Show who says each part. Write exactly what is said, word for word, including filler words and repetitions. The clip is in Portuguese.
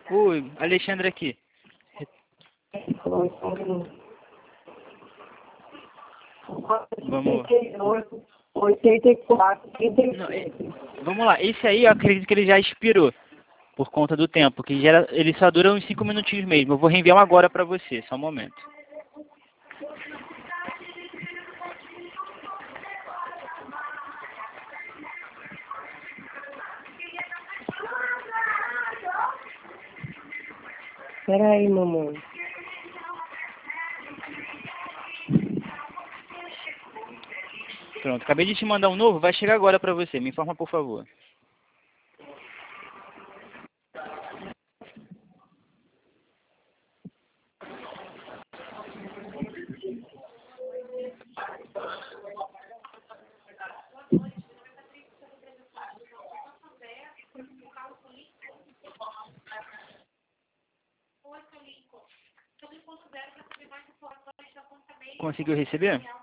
Speaker 1: Oi, Alexandre aqui. Vamos.
Speaker 2: oitenta e quatro, trinta e
Speaker 1: Não, é-
Speaker 2: cinco.
Speaker 1: vamos lá. Esse aí eu acredito que ele já expirou por conta do tempo, que gera, ele só dura uns cinco minutinhos mesmo. Eu vou reenviar um agora para você, só um momento.
Speaker 2: Espera aí, mamãe.
Speaker 1: Pronto, acabei de te mandar um novo, vai chegar agora para você. Me informa, por favor. Conseguiu receber?